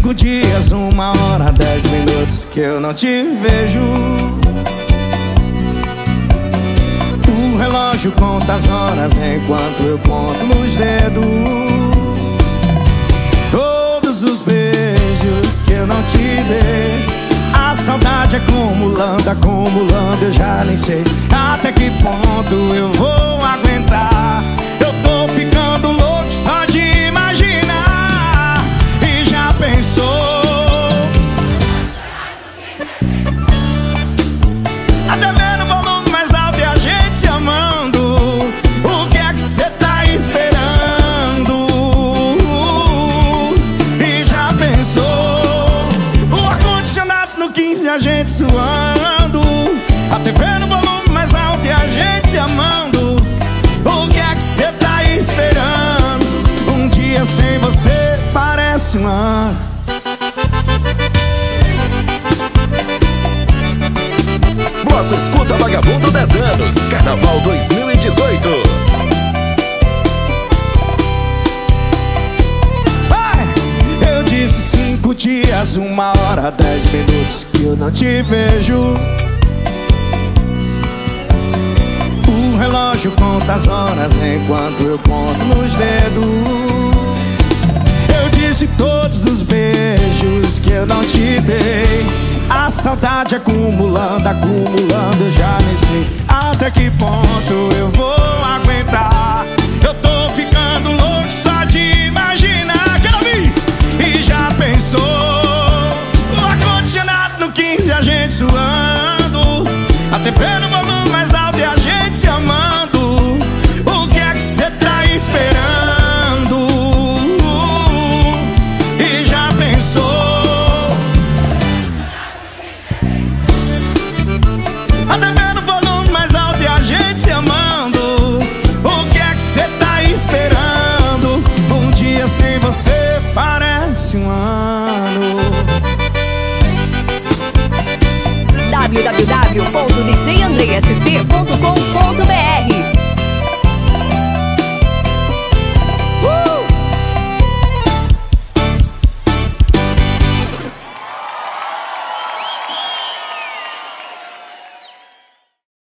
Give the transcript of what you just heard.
5 dias, 1 hora, 10 minutos que eu não te vejo. O relógio conta as horas enquanto eu conto nos dedos. Todos os beijos que eu não te dei, a saudade acumulando, acumulando, eu já nem sei até que ponto eu vou aguentar. Eu tô ficando louco só de imaginar. E já pensou? Até vendo o volume mais alto e a gente se amando. O que é que cê tá esperando? E já pensou? O ar-condicionado no 15, a gente suando. A TV no volume mais alto e a gente se amando. O que é que cê tá esperando? Um dia sem você parece um ano. Bloco Escuta Vagabundo 10 anos, Carnaval 2018. Eu disse 5 dias, 1 hora, 10 minutos que eu não te vejo. O relógio conta as horas enquanto eu conto nos dedos. Eu disse todos os beijos que eu não te dei, a saudade acumulando, acumulando, eu já nem sei até que ponto eu vou aguentar.